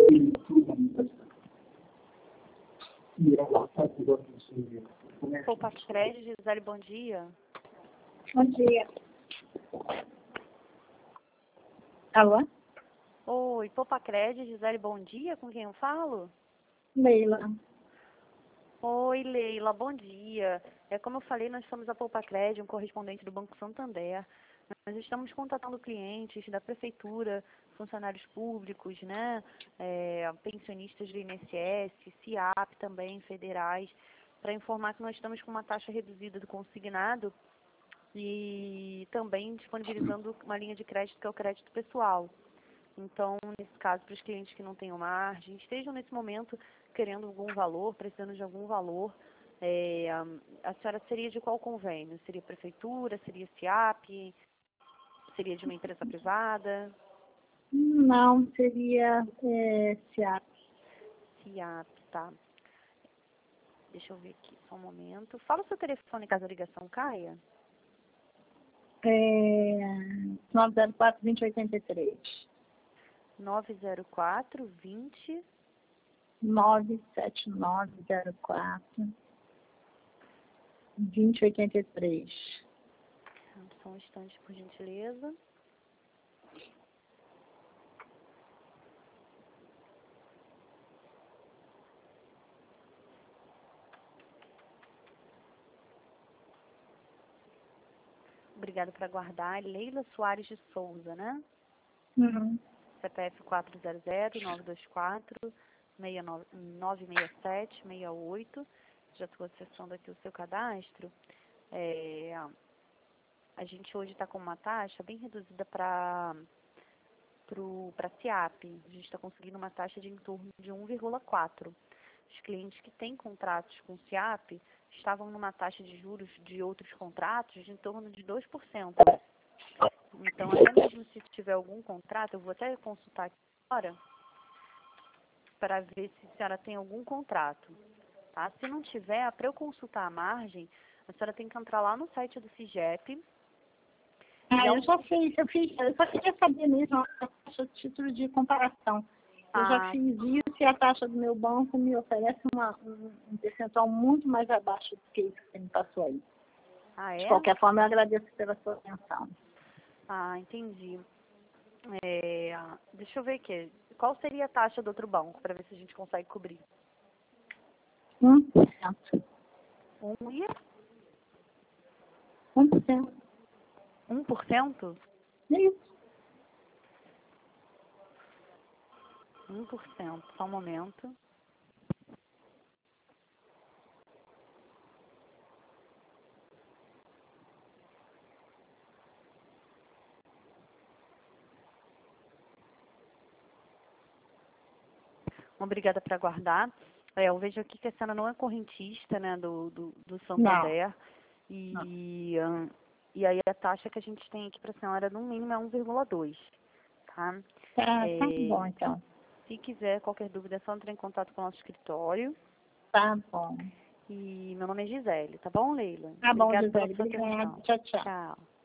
Poupa Crédito, Gisele, bom dia. Bom dia. Alô? Oi, Poupa Crédito, Gisele, bom dia. Com quem eu falo? Leila. Oi, Leila, bom dia. Como eu falei, nós somos a Poupa Crédito, um correspondente do Banco Santander. Nós estamos contatando clientes da prefeitura, funcionários públicos, né, pensionistas do INSS, CIAP também, federais, para informar que nós estamos com uma taxa reduzida do consignado e também disponibilizando uma linha de crédito que é o crédito pessoal. Então, nesse caso, para os clientes que não tenham margem, estejam nesse momento querendo algum valor, precisando de algum valor, a senhora seria de qual convênio? Seria prefeitura, seria CIAP, seria de uma empresa privada? Não, seria SEAP. CIAP, tá. Deixa eu ver aqui, só um momento. Fala o seu telefone caso a ligação caia. 904-2083. 904-20... 97904-2083. Só um instante, por gentileza. Obrigada por aguardar. Leila Soares de Souza, né? Uhum. CPF 400-924-967-68. Já estou acessando aqui o seu cadastro. A gente hoje está com uma taxa bem reduzida para CIAP. A gente está conseguindo uma taxa de em torno de 1,4. Os clientes que têm contratos com CIAP estavam numa taxa de juros de outros contratos de em torno de 2%. Então, até mesmo se tiver algum contrato, eu vou até consultar aqui agora para ver se a senhora tem algum contrato. Tá? Se não tiver, para eu consultar a margem, a senhora tem que entrar lá no site do CIGEP. Eu já fiz, eu só queria saber mesmo a taxa de título de comparação. Eu já fiz isso e a taxa do meu banco me oferece um percentual muito mais abaixo do que isso que você me passou aí. De qualquer forma, eu agradeço pela sua atenção. Entendi. Deixa eu ver aqui. Qual seria a taxa do outro banco, para ver se a gente consegue cobrir? 1%. 1%. 1%? Isso. 1%. Só um momento. Obrigada por aguardar. Eu vejo aqui que a senhora não é correntista, né, do Santander. Não. E aí a taxa que a gente tem aqui para a senhora, no mínimo, é 1,2. Tá? Tá bom, então. Se quiser, qualquer dúvida, é só entrar em contato com o nosso escritório. Tá bom. E meu nome é Gisele, tá bom, Leila? Tá bom, Obrigada Gisele. pela sua atenção. Tchau, tchau. Tchau.